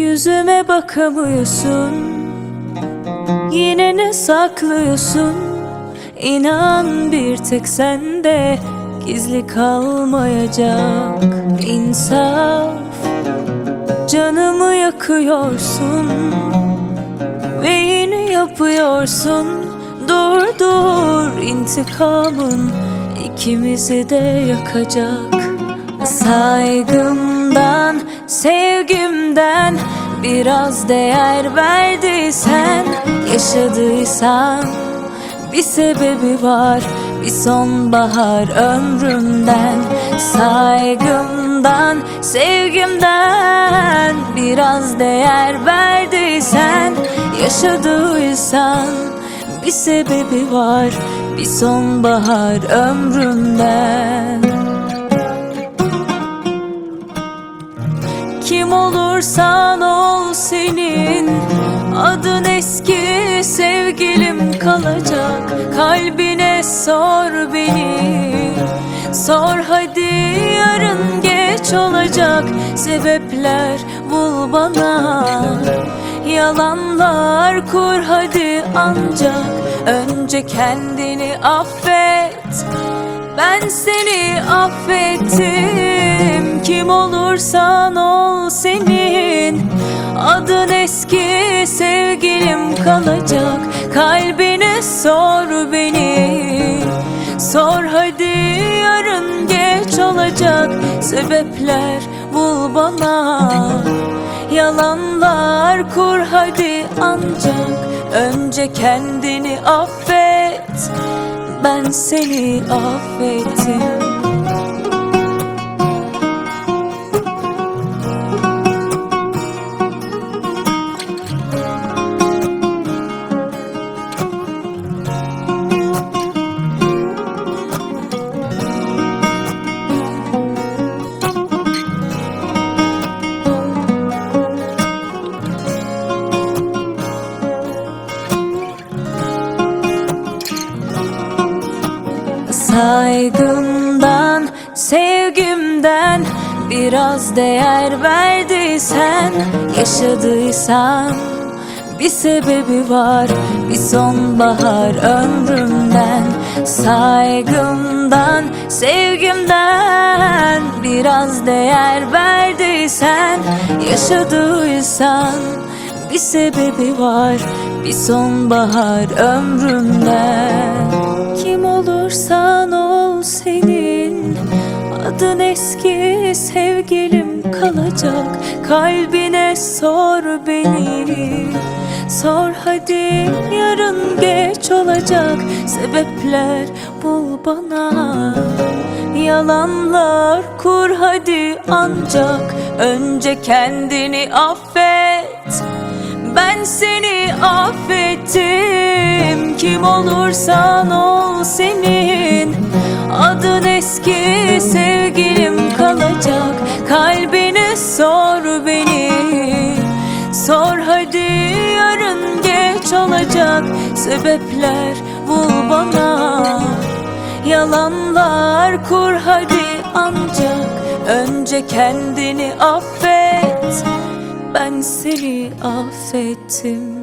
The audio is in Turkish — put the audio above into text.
Yüzüme bakamıyorsun, yine ne saklıyorsun? İnan bir tek sende gizli kalmayacak. İnsaf, canımı yakıyorsun ve yine yapıyorsun. Dur dur, intikamın ikimizi de yakacak. Saygımdan, sevgimden biraz değer verdiysen, yaşadıysan bir sebebi var, bir sonbahar ömrümden. Saygımdan, sevgimden biraz değer verdiysen, yaşadıysan bir sebebi var, bir sonbahar ömrümden. Kim olursan ol senin adın eski sevgilim kalacak. Kalbine sor beni, sor hadi, yarın geç olacak. Sebepler bul bana, yalanlar kur hadi, ancak önce kendini affet. Ben seni affettim. Kim olursan ol senin adın eski sevgilim kalacak. Kalbine sor beni, sor hadi, yarın geç olacak. Sebepler bul bana, yalanlar kur hadi, ancak önce kendini affet. Ben seni affettim. Saygımdan, sevgimden biraz değer verdiysen, yaşadıysan bir sebebi var, bir sonbahar ömrümden. Saygımdan, sevgimden biraz değer verdiysen, yaşadıysan bir sebebi var, bir sonbahar ömrümden. Kim olursan ol senin adın eski sevgilim kalacak. Kalbine sor beni, sor hadi, yarın geç olacak. Sebepler bul bana, yalanlar kur hadi, ancak önce kendini affet. Ben seni affettim. Kim olursan ol senin adın eski sevgilim kalacak. Kalbine sor beni, sor hadi, yarın geç olacak. Sebepler bul bana, yalanlar kur hadi, ancak önce kendini affet. Ben seni affettim.